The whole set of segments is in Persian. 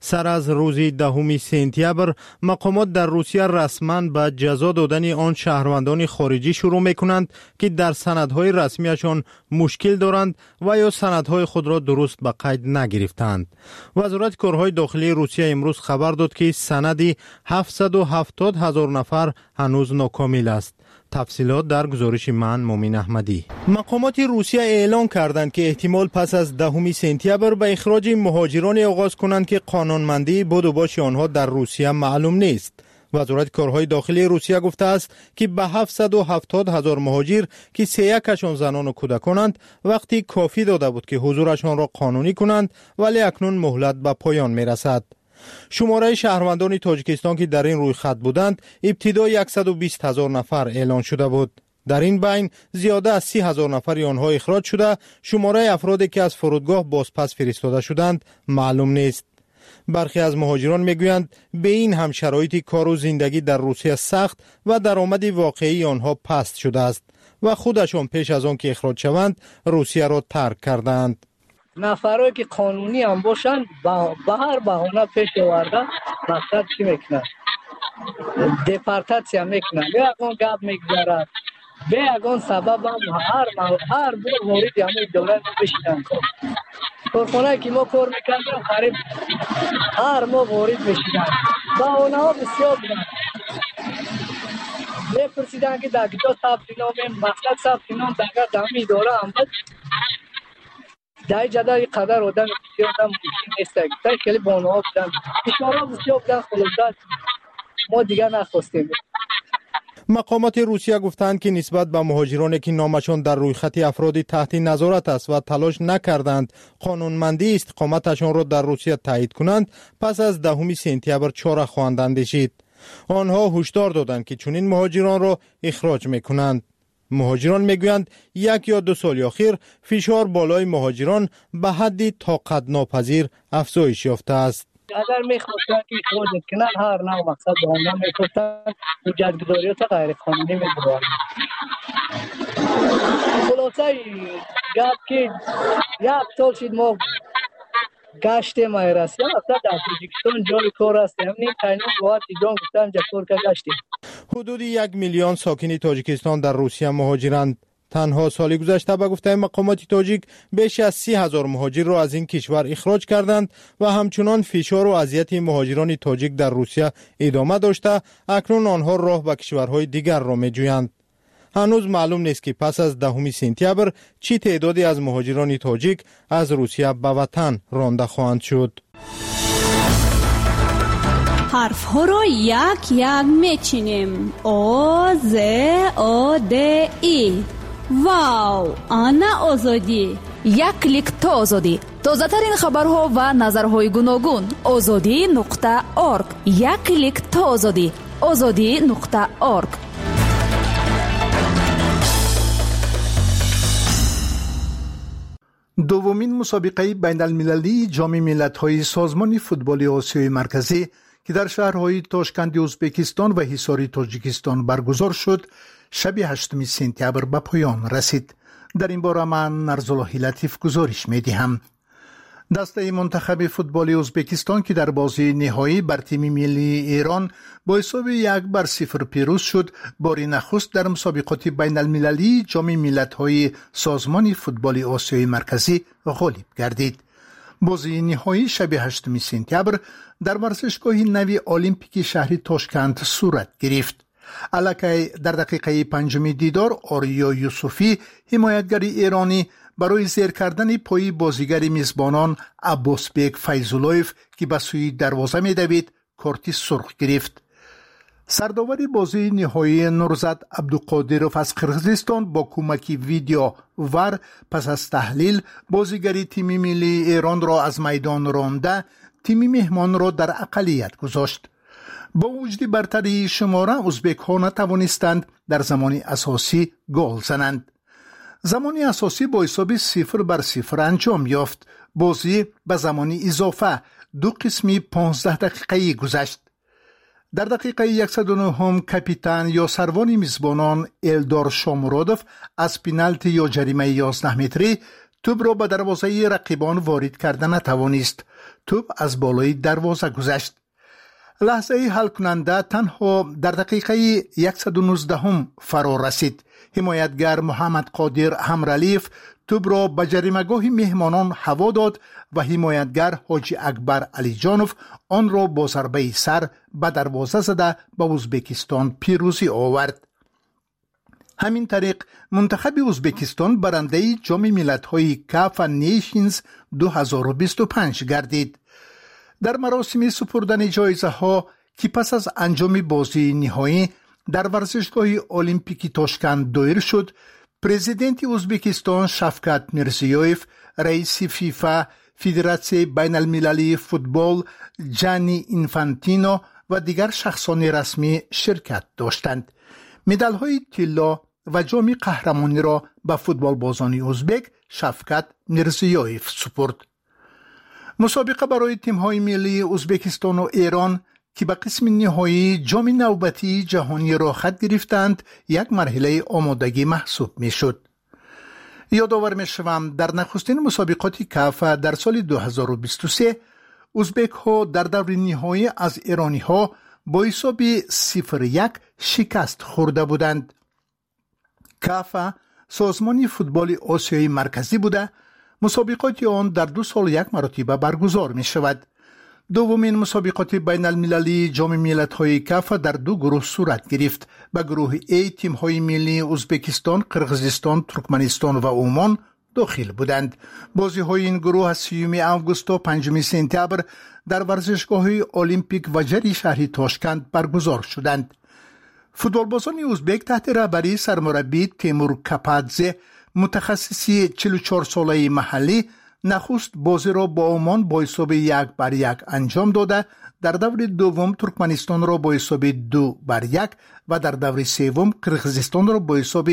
سر از روز 10 سپتامبر مقامات در روسیه رسما به جزا دادن آن شهروندان خارجی شروع میکنند که در سندهای رسمیشان مشکل دارند و یا سندهای خود را درست به قید نگرفتند. وزارت کارهای داخلی روسیه امروز خبر داد که سند 770,000 نفر هنوز ناکامل است. تفصیلات در گزارش من مومن احمدی. مقامات روسیه اعلام کردند که احتمال پس از 10 سپتامبر به اخراج مهاجران آغاز کنند که قانونمندی بود و باش آنها در روسیه معلوم نیست. وزارت کارهای داخلی روسیه گفته است که به 770,000 مهاجر که 31% زنان و کودکانند وقتی کافی داده بود که حضورشان را قانونی کنند، ولی اکنون مهلت به پایان می رسد. شماره شهروندان تاجیکستان که در این روی خط بودند ابتدا 120,000 نفر اعلان شده بود. در این بین زیاده از 30,000 نفر آنها اخراج شده. شماره افرادی که از فرودگاه بازپس فرستاده شدند معلوم نیست. برخی از مهاجران میگویند به این هم شرایط کار و زندگی در روسیه سخت و درآمد واقعی آنها پست شده است و خودشان پیش از آن که اخراج شوند روسیه را ترک کردند. نفرایی که قانونی هم باشند به هر بهانه پیش آورده مقصد چی میکنند؟ دپارتاسیا میکنند، یگان گپ میگذارد، به یگان سبب هم هر بار مورد همه دوره بشیدن. کارخانه که ما کار میکردیم قریب هر ما وارد میشیدن، بهانه ها بسیار بودن. میپرسیدن که در کجا ثبت نام، مقصد ثبت نام در دمی داره هم بود. در جدا یک قدر آدم بسیار ممکن نیست که خیلی بهانه ها بودن، اشاره بسیار بودن. خلاصه ما دیگر نخواستیم. مقامات روسیه گفتند که نسبت به مهاجرانی که نامشان در روی خط افرادی تحت نظارت است و تلاش نکردند قانونمندی استقامتشان را در روسیه تایید کنند، پس از 10 سپتامبر چاره خواهند اندیشید. آنها هشدار دادند که چنین مهاجران را اخراج میکنند. مهاجران میگویند 1 یا 2 سال اخیر فشار بالای مهاجران به حدی طاقت ناپذیر افزایش یافته است. اگر میخواستن که اخراج کنن هر نوع مقصد به آنها میگفتن ایجادگذاریات غیر قانونی میبرن. خلاصه گپ که 1 سال شد ما گشتیم ایراسیا اصلا در تاجیکستان جای کار است. همین قانون باید ایجاد گفتن جکور که گشتیم. حدود 1 میلیون ساکن تاجیکستان در روسیه مهاجرند. تنها سال گذشته به گفته مقامات تاجیک بیش از 30,000 مهاجر را از این کشور اخراج کردند و همچنان فشار و اذیت مهاجران تاجیک در روسیه ادامه داشته. اکنون آنها راه به کشورهای دیگر را می‌جویند. هنوز معلوم نیست که پس از 10 سپتامبر چی تعدادی از مهاجران تاجیک از روسیه به وطن رانده خواهند شد. حرف ها را یک یک میچینیم. او ز او د ای. واو، آنا آزادی. یک کلیک تا آزادی. تازه ترین خبرها و نظرهای گوناگون. azadi.org. یک کلیک تا آزادی. azadi.org. دومین مسابقه بین المللی جام ملت‌های سازمان فوتبال آسیای مرکزی که در شهرهای تاشکند ازبکستان و حصار تاجیکستان برگزار شد، شب 8 سپتامبر به پایان رسید. در این باره من نرزالله لطیف گزارش می‌دهم. دسته منتخب فوتبال ازبکستان که در بازی نهایی بر تیم ملی ایران با حساب 1-0 پیروز شد، بار نخست در مسابقات بین المللی جام ملت‌های سازمان فوتبال آسیای مرکزی غالب گردید. بازی نهایی شب 8 سپتامبر در ورزشگاه نوی المپیک شهر تاشکند صورت گرفت. الکی در دقیقه 5 دیدار آریا یوسفی حمایتگر ایرانی برای زیر کردن پای بازیگر میزبانان عباسبک فیض‌الله‌یف که به سوی دروازه می‌دوید کارت سرخ گرفت. سرداور بازی نهایی نورزاد عبدالقادرов از قرقیزستان با کمک ویدیو ور پس از تحلیل بازیگر تیم ملی ایران را از میدان رانده تیم مهمان را در اقلیت گذاشت. با وجود برتری شماره ازبک ها نتوانستند در زمان اساسی گل زنند. زمان اساسی با حساب 0-0 انجام یافت. بازی به زمان اضافه 2 قسمی 15 دقیقه‌ای گذشت. در دقیقه 109 کاپیتان یا سروان میزبانان الدار شامرادوف از پنالتی یا جریمه 11 متری توپ را به دروازه رقیبان وارد کردن نتوانست. توپ از بالای دروازه گذشت. لحظه حل کننده تنها در دقیقه 119 فرا رسید. حمایتگر محمد قادر همرلیف توپ را به جریمه‌گاه مهمانان هوا داد و حمایتگر حاجی اکبر علی جانوف آن را با ضربه سر به دروازه زده به ازبکستان پیروزی آورد. همین طریق منتخب ازبکستان برنده جام ملت‌های کاف نیشنز 2025 گردید. در مراسم سپردن جایزه ها که پس از انجام بازی نهایی در ورزشگاه المپیکی تاشکند دایر شد، پرزیدنت ازبکستان شفقت میرزیویف، رئیس فیفا فدراسیون بین المللی فوتبال جانی اینفانتینو و دیگر شخصان رسمی شرکت داشتند. مدال های طلا و جام قهرمانی را به فوتبال بازان ازبک شفقت میرزیویف سپرد. مسابقه برای تیم‌های ملی ازبکستان و ایران که به قسم نهایی جام نوبتی جهانی را خط گرفتند یک مرحله آمادگی محسوب می شد. یادآور می شوم در نخستین مسابقات کاف در سال 2023 ازبک ها در دور نهایی از ایرانی ها با حساب 0-1 شکست خورده بودند. کاف سازمان فوتبال آسیای مرکزی بوده، مسابقات آن در 2 سال یک مرتبه برگزار می شود. دومین مسابقات بین المللی جام ملت‌های کاف در 2 گروه صورت گرفت. به گروه A تیم‌های ملی ازبکستان، قرقیزستان، ترکمنستان و عمان داخل بودند. بازی‌های این گروه از 3 آگوست تا 5 سپتامبر در ورزشگاه المپیک و جری شهر تاشکند برگزار شدند. فوتبالبازان ازبک تحت رهبری سرمربی تیمور کپادزه، متخصصی 44 ساله محلی، نخست بازی را با عمان با حساب 1-1 انجام داده، در دور دوم ترکمنستان را با حساب 2-1 و در دور سوم قرقیزستان را با حساب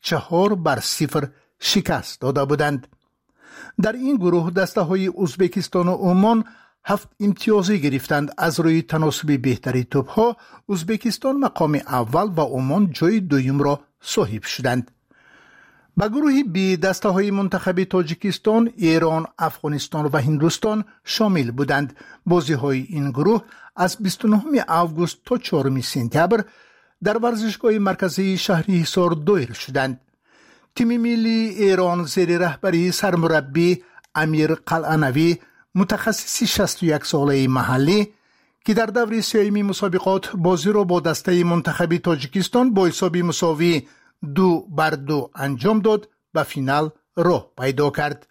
4-0 شکست داده بودند. در این گروه دسته های ازبکستان و عمان 7 امتیازی گرفتند. از روی تناسب بهتری توپ ها ازبکستان مقام اول و عمان جای دوم را صاحب شدند. به گروه بی دسته های منتخب تاجیکستان، ایران، افغانستان و هندوستان شامل بودند. بازی های این گروه از 29 آگوست تا 4 سپتامبر در ورزشگاه مرکزی شهر حصار دایر شدند. تیم ملی ایران زیر رهبری سرمربی امیر قلعه‌نوی، متخصص 61 ساله محلی که در دور سوم مسابقات بازی را با دسته منتخب تاجیکستان با حساب مساوی 2-2 انجام داد، به فینال راه پیدا کرد.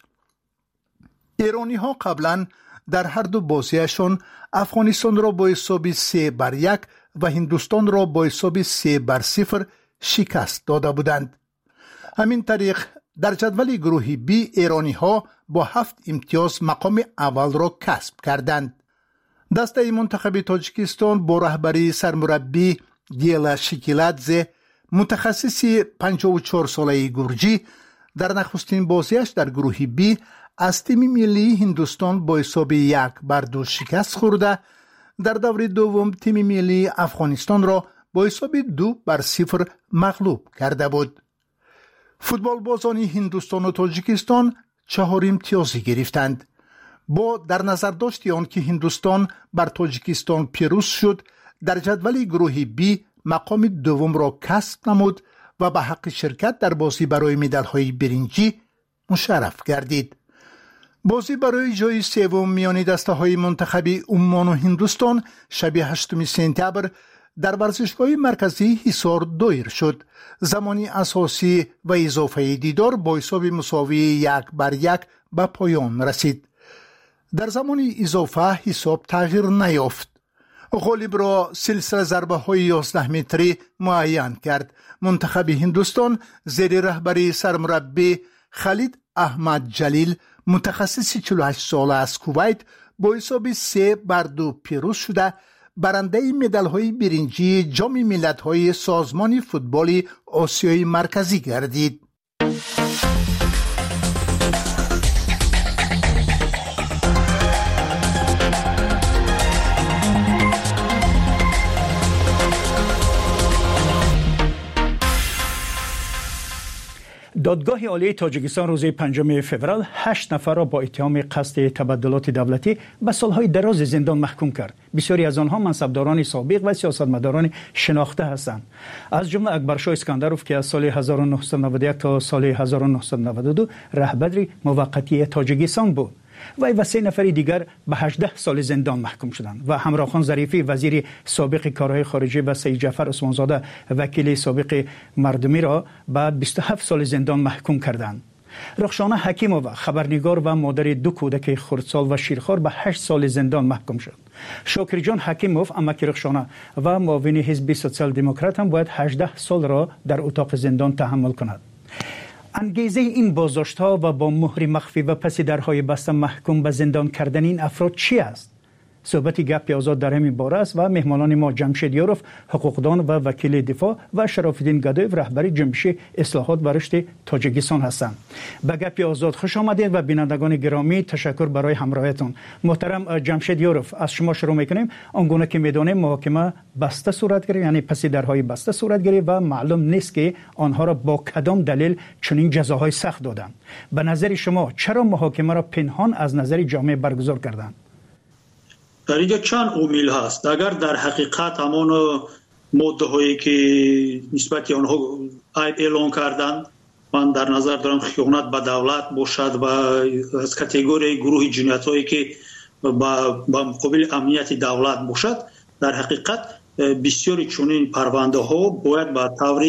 ایرانی ها قبلا در هر دو بازیشان افغانستان را با حساب 3-1 و هندوستان را با حساب 3-0 شکست داده بودند. همین طریق در جدول گروه بی ایرانی ها با 7 امتیاز مقام اول را کسب کردند. دسته منتخب تاجیکستان با رهبری سرمربی گیلا شکیلادزه، متخصص 54 ساله گرجی، در نخستین بازیش در گروه بی از تیم ملی هندوستان با حساب 1-2 شکست خورده، در دور دوم تیم ملی افغانستان را با حساب 2-0 مغلوب کرده بود. فوتبال بازان هندوستان و تاجیکستان 4 امتیازی گرفتند. با در نظر داشت آن که هندوستان بر تاجیکستان پیروز شد، در جدول گروه بی مقام دوم را کسب نمود و به حق شرکت در بازی برای مدال‌های برنجی مشرف گردید. بازی برای جای سوم میان دسته‌های منتخب عمان و هندوستان شب 8 سپتامبر در ورزشگاه مرکزی حصار دایر شد. زمانی اساسی و اضافه دیدار با حساب مساوی 1-1 به پایان رسید. در زمان اضافه حساب تغییر نیافت. غالب را سلسله ضربه های 11 متری معین کرد. منتخب هندوستان زیر رهبری سرمربی خالد احمد جلیل، متخصص 48 ساله از کویت، با حساب 3-2 پیروز شده برنده مدال‌های برنجی جام ملت‌های سازمان فوتبال آسیای مرکزی گردید. دادگاه عالی تاجیکستان روز 5 فوریه 8 نفر را با اتهام قصد تبدلات دولتی به سالهای دراز زندان محکوم کرد. بسیاری از آنها منصبداران سابق و سیاستمداران شناخته هستند. از جمله اکبرشاه اسکندروف که از سال 1991 تا سال 1992 رهبر موقتی تاجیکستان بود. وی و 3 نفر دیگر به 18 سال زندان محکوم شدند و همراخان ظریفی وزیر سابق کارهای خارجه و سید جعفر عثمانزاده وکیل سابق مردمی را به 27 سال زندان محکوم کردند. رخشانه حکیمووا خبرنگار و مادر 2 کودک خردسال و شیرخوار به 8 سال زندان محکوم شد. شاکر جان حکیموف امک رخشانه و معاون حزب سوسیال دموکرات هم باید 18 سال را در اتاق زندان تحمل کند. انگیزه این بازداشت‌ها و با مهر مخفی و پس درهای بسته محکوم به زندان کردن این افراد چی است؟ صحبت گپ آزاد در همین باره است و مهمانان ما جمشید یاروف حقوقدان و وکیل دفاع و شراف‌الدین گدویف رهبر جنبش اصلاحات و رشد تاجیکستان هستند. به گپ آزاد خوش آمدید و بینندگان گرامی تشکر برای همراهیتون. محترم جمشید یاروف، از شما شروع می‌کنیم. آنگونه که می‌دانیم محاکمه بسته صورت گرفت، یعنی پس درهای بسته صورت گرفت و معلوم نیست که آنها را با کدام دلیل چنین جزاهای سخت دادند. به نظر شما چرا محاکمه را پنهان از نظر جامعه برگزار کردند؟ در اینجا چند عامل هست. اگر در حقیقت همان ماده هایی که نسبت آنها عیب اعلان کردند، من در نظر دارم خیانت به دولت باشد و از کاتگوری گروه جنایت هایی که با مقابل امنیت دولت باشد، در حقیقت بسیاری چنین پرونده ها باید به طور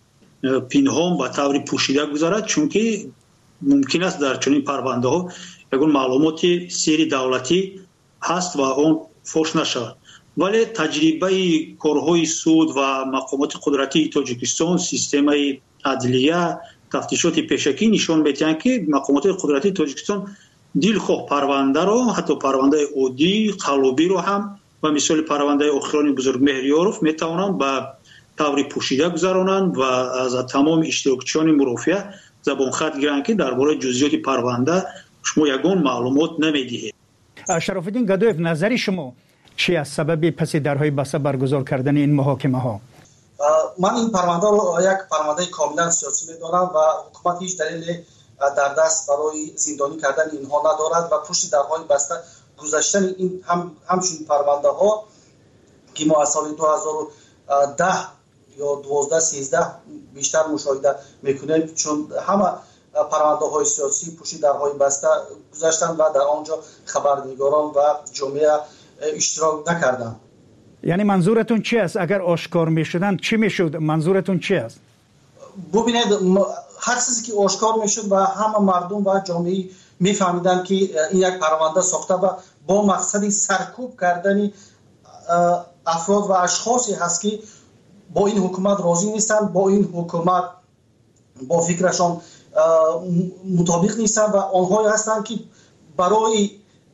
پنهان به طور پوشیده گذارد، چون که ممکن است در چنین پرونده ها یگان معلومات سری دولتی هست و اون فوش نشود. ولی تجربه کارهای سود و مقامات قدرتی تاجیکستان، سیستم عدلیه، تفتیشات پیشکی نشان می‌دهند که مقامات قدرتی تاجیکستان دلخواه پرونده را، حتی پرونده عادی قلابی را هم و مثال پرونده اخران بزرگ مهریاروف میتوانند به طور پوشیده گذرانند و از تمام اشتراکچیان مرافعه زبان خط گیرند که درباره جزئیات پرونده شما یگان معلومات نمیدهید. شراف‌الدین گدویف، نظر شما چی از سبب پس درهای بسته برگزار کردن این محاکمه ها؟ من این پرونده رو یک پرونده کاملا سیاسی می‌دانم و حکومت هیچ دلیل در دست برای زندانی کردن اینها ندارد و پشت درهای بسته گذاشتن این همچنین پرونده ها که ما از سال 2010 یا 12 13 بیشتر مشاهده میکنیم، چون همه پرونده های سیاسی پشت درهای بسته گذاشتن و در آنجا خبرنگاران و جامعه اشتراک نکردند. یعنی منظورتون چی است؟ اگر آشکار میشدن چی میشد؟ منظورتون چی است؟ ببینید، هر چیزی که آشکار میشد و همه مردم و جامعه میفهمیدن که این یک پرونده ساخته و با مقصد سرکوب کردن افراد و اشخاصی هست که با این حکومت راضی نیستن، با این حکومت با فکرشان مطابق نیستن و آنهایی هستند که برای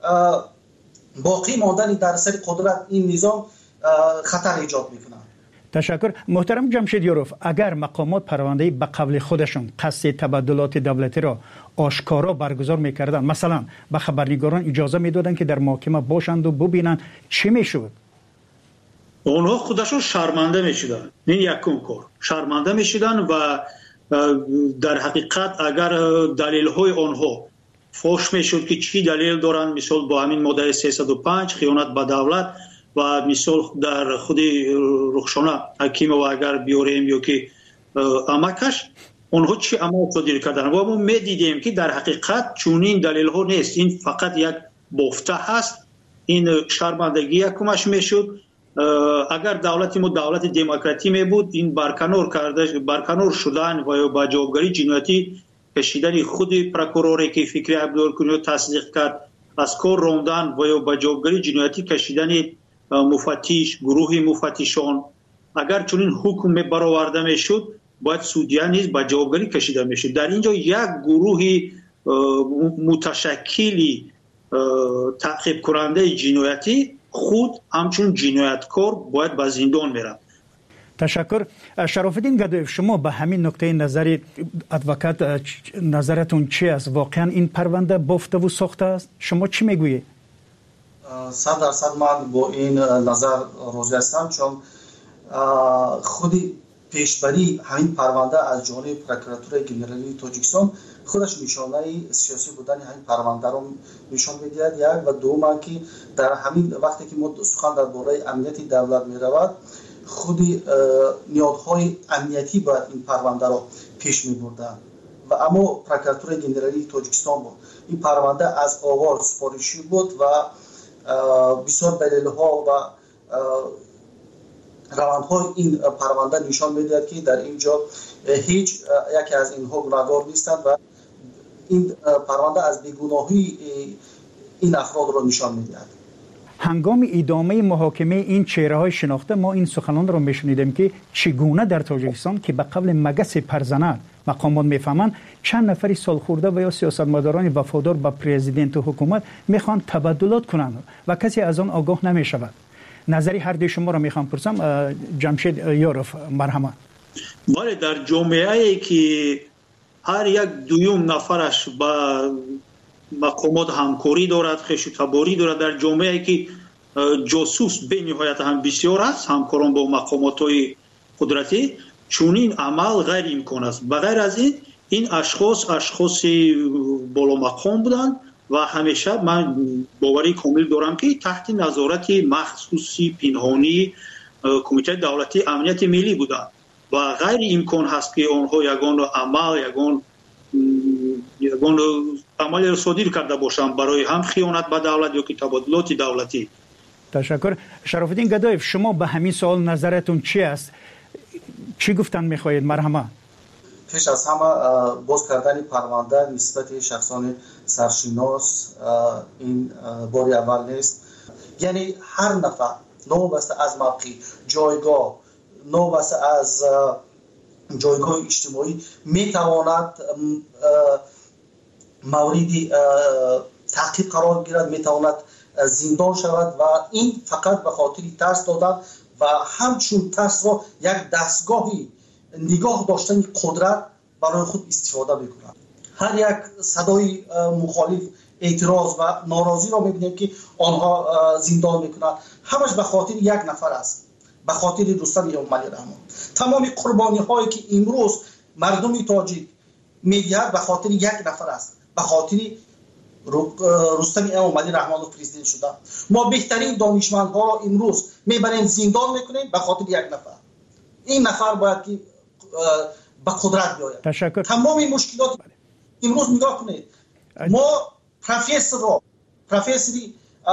باقی ماندن در سر قدرت این نظام خطر ایجاد میکنن. تشکر. محترم جمشید یاروف، اگر مقامات پرونده به قول خودشون قصد تبدلات دولتی را آشکارا برگزار میکردن، مثلا به خبرنگاران اجازه میدادن که در محاکمه باشند و ببینن، چی میشد؟ اونها خودشون شرمنده میشدن. این یکم کار شرمنده میشدن و در حقیقت اگر دلیل های آنها فوش میشد که چی دلیل دارن، مثال با همین ماده 305 خیانت به دولت و مثال در خود رخشانه حکیم و اگر بیاریم یا که امکش اونها چی عمل صادر کردن و ما میدیدیم که در حقیقت چونین دلیل ها نیست، این فقط یک بافته هست. این شرمندگی یکمش میشد. اگر دولت ما دولت دموکراتی می بود، این برکنار شدن و با جوابگری جنایتی کشیدن خود پروکوروری که فکری عبدالکنی تصدیق کرد، از کار راندن و با جوابگری جنایتی کشیدن مفتش، گروه مفتشان، اگر چنین حکم برآورده میشد باید سودیان نیز با جوابگری کشیده میشد. در اینجا یک گروه متشکلی تعقیب کننده جنایتی خود همچون جنایتکار باید به زندان میره. تشکر. شراف‌الدین گدویف، شما به همین نکته نظر ادوکات نظرتون چی است؟ واقعا این پرونده بافته و ساخته است؟ شما چی میگویید؟ 100% من با این نظر راضی هستم، چون خودی پیشبری همین پرونده از جانب پروکراتور گنرالی تاجیکستان خودش نشانه سیاسی بودن همین پرونده رو نشان می‌دهد. یک و دوم که در همین وقتی که ما سخن درباره امنیت دولت می‌رود، خود نیازهای امنیتی باید این پرونده رو پیش می‌بردند و اما پروکراتور گنرالی تاجیکستان بود. این پرونده از آغاز سفارشی بود و بسیار دلایل‌ها و روندهای این پرونده نشان می‌دهد که در اینجا هیچ یکی از اینها گناهکار نیستند و این پرونده از بیگناهی این افراد را نشان می‌دهد. هنگام ادامه محاکمه این چهره‌های شناخته ما این سخنان را می‌شنیدیم که چگونه در تاجیکستان که به قبل مگس پرزنان مقامات میفهمند چند نفری سالخورده و یا سیاستمداران وفادار به پرزیدنت و حکومت میخوان تبادلات کنند و کسی از آن آگاه نمیشود. نظری هر دوی شما را میخوام پرسم. جمشید یاروف مرحمت. بله، در جامعه‌ای که هر یک دویم نفرش با مقامات همکاری دارد، خویش تباری دارد، در جامعه‌ای که جاسوس به نهایت هم بسیار است، همکاران با مقامات‌های قدرتی، چونین عمل غیر امکان است. بغیر از این اشخاص بالا مقام بودند و همیشه من باوری کامل دارم که تحت نظارت مخصوصی پنهانی کمیته دولتی امنیت ملی بودند و غیر امکان هست که آنها یگان عمل صادر کرده باشند برای هم خیانت به دولت یا که تبادلات دولتی. تشکر. شرف الدین گدایف، شما به همین سوال نظرتون چی است؟ چی گفتن میخواهید؟ مرحمت. پیش از همه باز کردن پرونده نسبت شخصان سرشناس این باری اول نیست. یعنی هر نفر نوبسته از موقع جایگاه، نوبسته از جایگاه اجتماعی میتواند موردی تعقیب قرار گیرد، میتواند زندان شود و این فقط به خاطر ترس دادن و همچون ترس را یک دستگاهی نگاه داشتن قدرت برای خود استفاده میکنند. هر یک صدای مخالف، اعتراض و ناراضی را میبینیم که آنها زندان میکنند. همش به خاطر یک نفر است، به خاطر رستم امامعلی رحمان. تمام قربانی هایی که امروز مردم تاجیک میدهد به خاطر یک نفر است، به خاطر رستم امامعلی رحمان پرزیدنت شدن. ما بهترین دانشمندها را امروز میبریم زندان میکنیم به خاطر یک نفر. این نفر باید که به قدرت بیاید. تشکر. تمام مشکلات امروز نگاه کنید، ما پروفسوری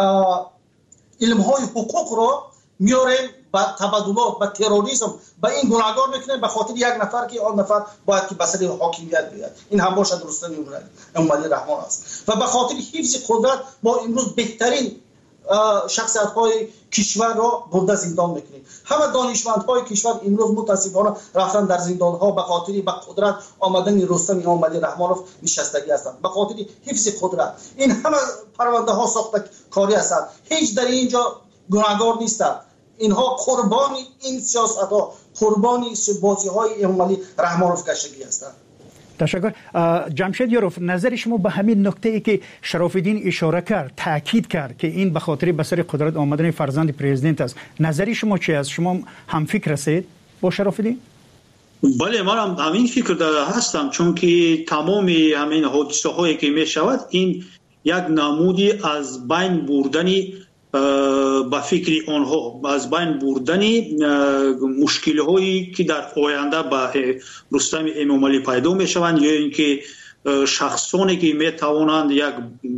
علم‌های حقوق را میاریم با تبادلات، با تروریسم، با این گناهکار میکنیم به خاطر یک نفر که آن نفر باید که به سر حاکمیت بیاید. این هم باشد رستم امامعلی رحمان است و به خاطر حفظ قدرت ما امروز بهترین شخصیت‌های کشور را برده زندان میکنیم. همه دانشمندهای کشور امروز متاسفانه رفتن در زندان‌ها به خاطر به قدرت آمدن رستم امامعلی رحمانوف نشستگی هستند، به خاطر حفظ قدرت. این همه پرونده ها ساخته کاری هستند، هیچ در اینجا گناهکار نیستند. اینها قربانی این سیاست‌ها، قربانی بازی‌های امامعلی رحمانوف گشتگی هستند. تشکر. جمشید یاروف، نظر شما به همین نکته ای که شرف الدین اشاره کرد، تاکید کرد که این به خاطر به سر قدرت آمدن فرزند پرزیدنت است، نظری شما چی است؟ شما هم فکر هستید با شرف الدین؟ بله، من هم همین فکر هستم، چون که تمام همین حادثه هایی که می شود این یک نمودی از بین بردنی با فکر آنها، از بین بردنی مشکل هایی که در آینده با رستم امامعلی پیدا می شوند یا اینکه شخصانی که می توانند یک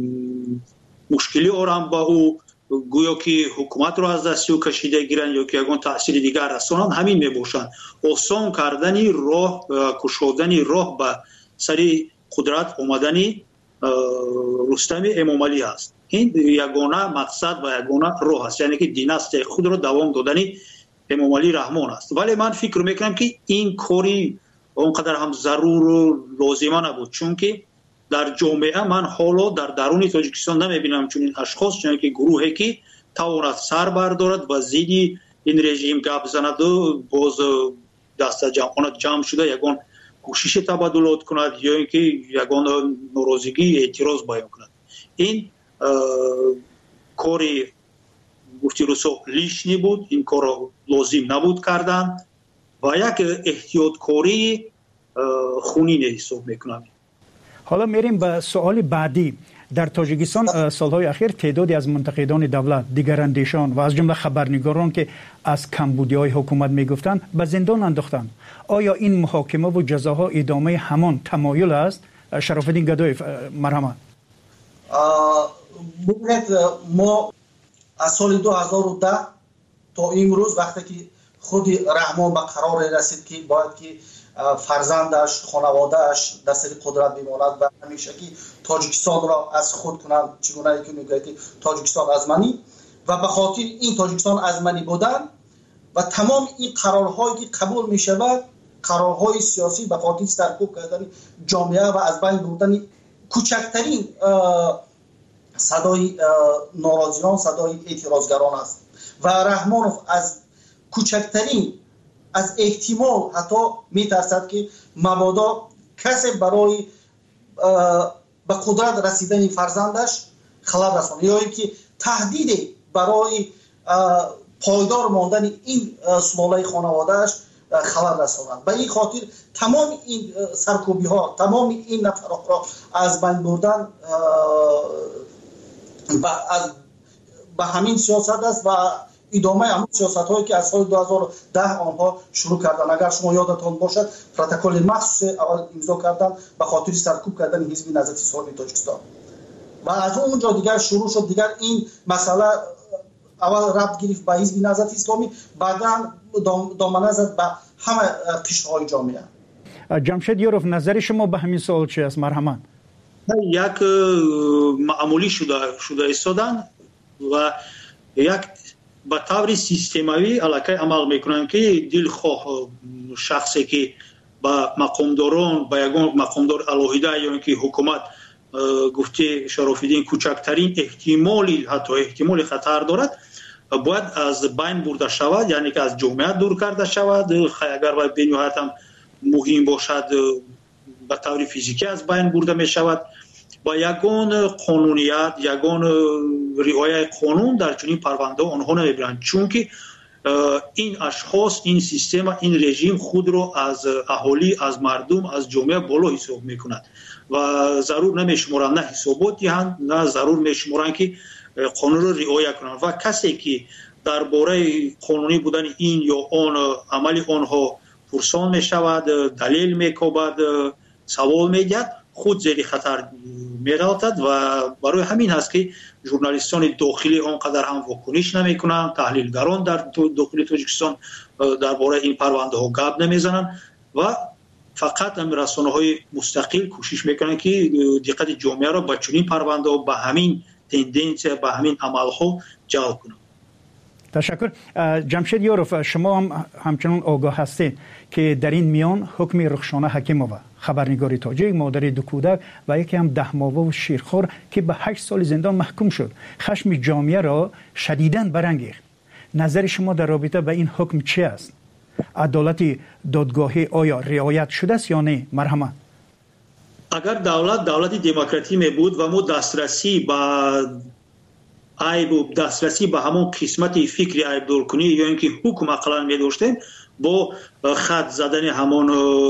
مشکلی آرام با او گویا که حکومت را از دست او کشیده گیرند یا که یگان تأثیر دیگر رسانند، همین می باشند. آسان کردنی راه، کشودنی راه به سر قدرت آمدنی رستم امامعلی است. این یگانه مقصد و یگانه راه است، یعنی که دیناستی خود را دوام دادنی امامعلی رحمان است. ولی من فکر میکنم که این کاری اونقدر هم ضرور و لازمه نبود، چون که در جامعه من حالا در درون تاجیکستان نمیبینم چون این اشخاص، چون که گروهی که تواند سر بردارد و زیدی این رژیم گپ زند و باز دست جمع شده یگان کوشش تبادلات کند یا اینکه یگان ناراضگی اعتراض بیان کند. این کاری گفتی رسو لیشنی بود، این کار لازم نبود کردن و یک احتیاطکاری خونین حساب میکنم. حالا میریم به سوال بعدی. در تاجیکستان سالهای اخیر تعدادی از منتقدان دولت، دیگراندیشان و از جمله خبرنگاران که از کمبودی‌های حکومت میگفتند به زندان انداختند. آیا این محاکمه و جزاها ادامه همان تمایل است؟ شرافالدین گدایی، مرحمت. ببینید، ما از سال 2010 تا امروز وقتی که خود رحمان به قرار رسید که باید که فرزندش، خانوادهش در سر قدرت بماند و همیشه که تاجیکستان را از خود کنند، چگونه که میگه که تاجیکستان ازمنی و به خاطر این تاجیکستان ازمنی بودن و تمام این قرارهایی که قبول می شود، قرارهای سیاسی به خاطر سرکوب کردن جامعه و از بین بردن کوچکترین صدای ناراضیان، صدای اعتراضگران است و رحمانوف از کوچکترین از احتمال حتی میترسد که مبادا کسی برای به قدرت رسیدن فرزندش خلل رساند یا اینکه تهدید برای پایدار ماندن این سلاله خانوادهش خلل رساند. به این خاطر تمام این سرکوبی ها، تمام این نفرات را از بین بردن به همین سیاست است و ادامه همون سیاست هایی که از سال 2010 آنها شروع کردن. اگر شما یادتان باشد پروتکل مخصوص اول امضا کردن به خاطر سرکوب کردن حزب نهضت اسلامی تاجیکستان و از اونجا دیگر شروع شد. دیگر این مسئله اول ربط گرفت به حزب نهضت اسلامی، بعدا دامنه زد به همه قشرهای جامعه. جمشید یوروف، نظر شما به همین سوال چی است؟ مرحمت. یک معمولی شده ایستادن و یک به طور سیستماوی علاقه عمل میکنن که دلخواه شخصی که با مقامداران، با یگان مقامدار الهیده یا اینکه حکومت گفته شرافالدین کوچکترین احتمالی، حتی احتمال خطر دارد، باید از بین برده شود، یعنی که از جامعه دور کرده شود. اگر باید به نهایت هم مهم باشد به طور فیزیکی از بین برده می شود. با یگان قانونیت، یگان رعایت قانون در چنین پرونده آنها نمیبرند، چون که این اشخاص، این سیستم، این رژیم خود را از اهالی، از مردم، از جامعه بالا حساب میکند و ضرور نمیشمارند نه حسابات دهند، نه ضرور میشمارند که قانون را رعایت کنند و کسی که درباره قانونی بودن این یا آن عمل آنها پرسان میشود، دلیل میکوبد، سوال میگد، خود زیر خطر می‌افتد و برای همین هست که ژورنالیستان داخلی آنقدر هم واکنش نمی‌کنند، تحلیلگران در داخل تاجیکستان درباره این پرونده ها گپ نمیزنند و فقط رسانه‌های مستقل کوشش میکنند که دقت جامعه را به چنین پرونده ها، به همین تندنس، به همین عمل‌ها جلب کنند. تشکر. جمشید یوروف، شما هم همچنان آگاه هستید که در این میان حکم رخشانه حکیمووا، خبرنگار تاجیک، مادر دو کودک و یکی هم 10 ماهه و شیرخوار که به 8 سال زندان محکوم شد، خشم جامعه را شدیداً برانگیخت. نظر شما در رابطه با این حکم چی است؟ عدالت دادگاهی آیا رعایت شده است یا نه؟ مرحمت. اگر دولت دموکراتی می بود و ما دسترسی به همون قسمت فکری عیبدار کنی یا اینکه حکم اقلا می داشتیم، با خط زدن همون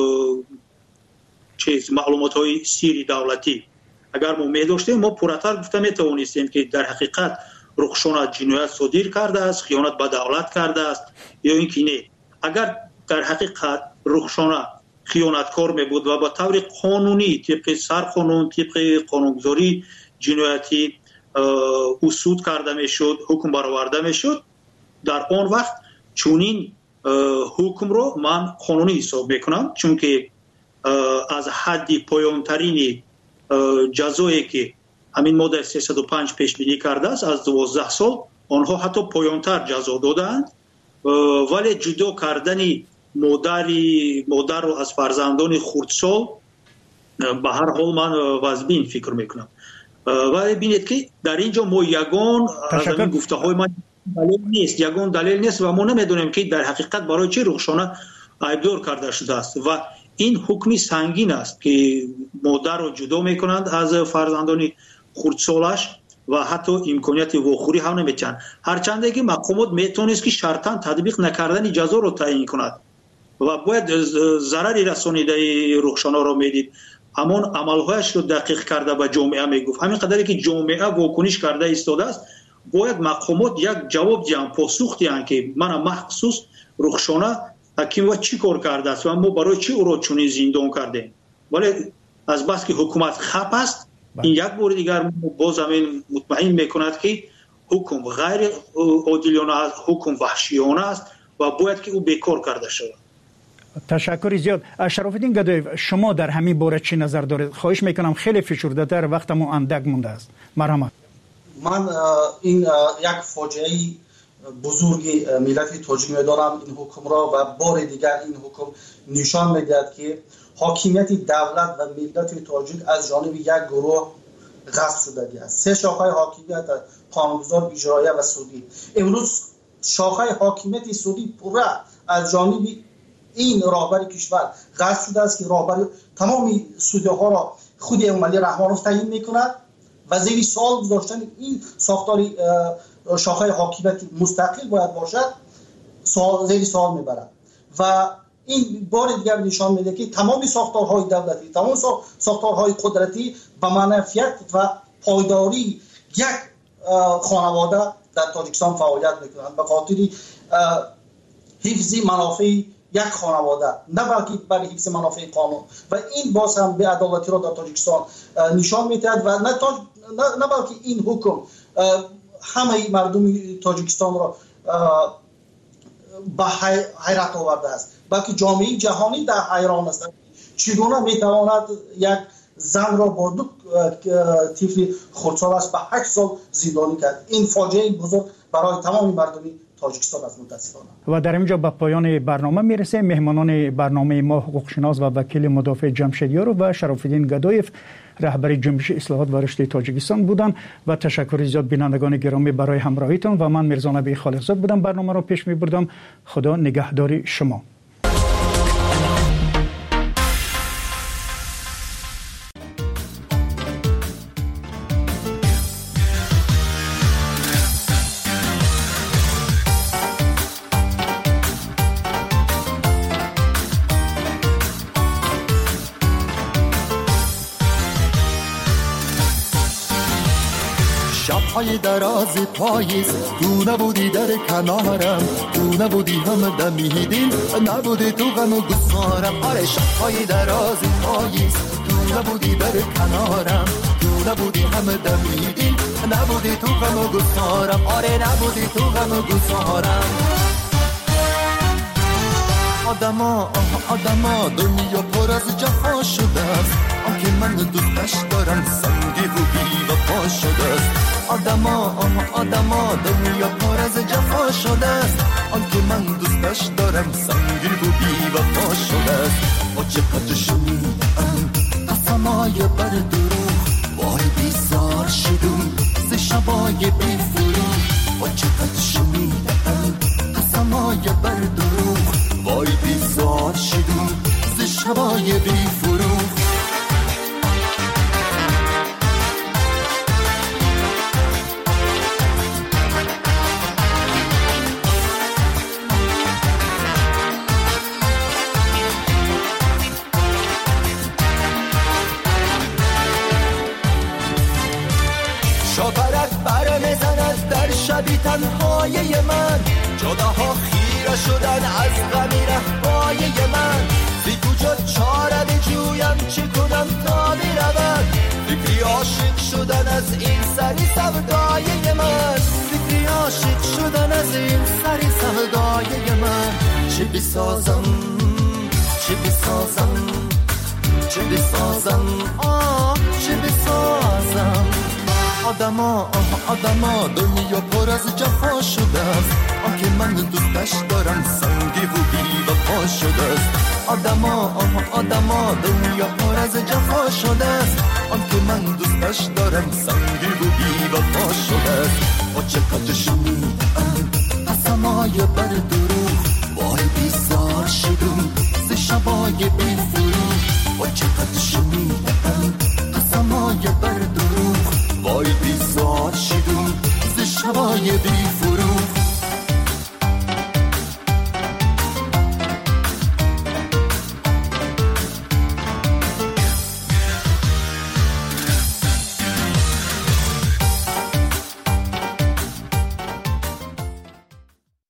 معلومات های سیری دولتی اگر ما می داشتیم، ما پراتر گفته می توانستیم که در حقیقت رخشانه جنایت صادر کرده است، خیانت به دولت کرده است یا اینکه نه. اگر در حقیقت رخشانه خیانتکار می بود و با طور قانونی طبق سرقانون، طبق قانونگذاری جنایتی اصول کرده می شد، حکم برآورده می شد، در آن وقت چونین حکم رو من قانونی حساب میکنم، چون که از حد پایانترین جزایی که همین ماده 305 پیش بینی کرده است از 12 سال، آنها حتی پایانتر جزا دادند، ولی جدا کردن مادر رو از فرزندان خردسال به هر حال من واجبین فکر میکنم. ولی بینید که در اینجا ما یگان از این گفته های من دلیل نیست و ما نمیدونیم که در حقیقت برای چه رخشانه عیبدار کرده شده است و این حکمی سنگین است که مادر رو جدا میکنند از فرزندان خردسالش و حتی امکانیت واخوری هم نمیتن، هرچند که مقامات میتونست که شرطاً تطبیق نکردن جزا رو تعیین کند و باید ضرری رسانیده رخشانا را میدید. همون عملهایش رو دقیق کرده به جامعه میگفت. همین قدری که جامعه واکنش کرده ایستاده است، باید مقامات یک جواب دیان، پاسخ دیان که من مخصوص رخشانه حکیم و چی کار کرده است و ما برای چی او را چنین زندان کردیم. ولی از بس که حکومت خپ است، این یک بار دیگر باز همین مطمئن میکند که حکم غیر عادلانه است، حکم وحشیانه است و باید که او بیکار کرده شود. تشکر زیاد. شرف الدین گدایف، شما در همین باره چی نظر دارید؟ خواهش میکنم خیلی فشرده تر، وقتمون اندک مونده است. مرحمت. من این یک فاجعه بزرگی ملت تاجیک میدارم این حکم را و بار دیگر این حکم نشان میدهد که حاکمیت دولت و ملت تاجیک از جانب یک گروه غصب شده است. سه شاخه حاکمیت قانونگذار، اجرایی و سودی. امروز شاخه حاکمیت سودی پوره از جانب این راهبر کشور غصب شده است که راهبر تمام سودی ها را خود امامعلی رحمانوف تعیین میکند و زیر سوال گذاشتن این ساختار شاخه حاکمیت مستقل باید باشد زیر سوال میبرد و این بار دیگر نشان میده که تمام ساختارهای دولتی، تمام ساختارهای قدرتی به منفعت و پایداری یک خانواده در تاجیکستان فعالیت میکنند به خاطر حفظ منافع یک خانواده، نه بلکه برای حفظ منافع قانون. و این باز هم به عدالتی را در تاجیکستان نشان میدهد و نه بلکه این حکم همه مردم تاجیکستان را به حیرت آورده است، بلکه جامعه جهانی در حیران است چگونه میتواند یک زن را با دو طفل خردسالش به 8 سال زندانی کرد. این فاجعه بزرگ برای تمام مردم تاجیکستان است متاسفانه. و در اینجا به پایان برنامه میرسه. مهمانان برنامه ما حقوقشناس و وکیل مدافع جمشیدیارو و شرف الدین گدایف رهبر جنبش اصلاحات و رشد تاجیکستان بودند و تشکر زیاد بینندگان گرامی برای همراهیتون و من میرزا نبی خالقزاد بودم برنامه را پیش میبردم. خدا نگهدار شما. شب‌های دراز پاییز تو نبودی در کنارم، تو نبودی هم دمیدیم، نبودی تو غم و گسارم. آره شب‌های دراز پاییز تو نبودی در کنارم، تو نبودی هم دمیدیم، نبودی تو غم و گسارم. آره نبودی تو غم و گسارم. آدما دنیا پر از جفا شده است، آنکه من دوستش دارم سنگی و بی وفا شده است. آدما دنیا پر از جفا شده است، آنکه من دوستش دارم سنگی و بی وفا شده است. با چقدر شنیدم قسمای بر دروغ، وای بیزار شدم ز شبای بی فروغ. با چقدر شنیدم قسمای بر دروغ، وای بیزار شدم ز شبای بی فروغ. شاپرک بر میزند در شبی تنهای من، جداها خیره شدن از غمی رهبای من. بی کجا چاره بجویم چه کنم تا برود، فکری عاشق شدن از این سری سودای من، فکری عاشق شدن از این سری سودای من. چه بسازم چه بسازم چه بسازم چه بسازم. آدما دنیا پر از جفا شده است، آنکه من دوستش دارم سنگی و بی وفا شده است. آدما دنیا پر از جفا شده است، آنکه من دوستش دارم سنگی و بی وفا شده است. با چقدر شنیدم قسمای بر دروغ، وای بیزار شدم ز شبای بی فروغ. با چقدر شنیدم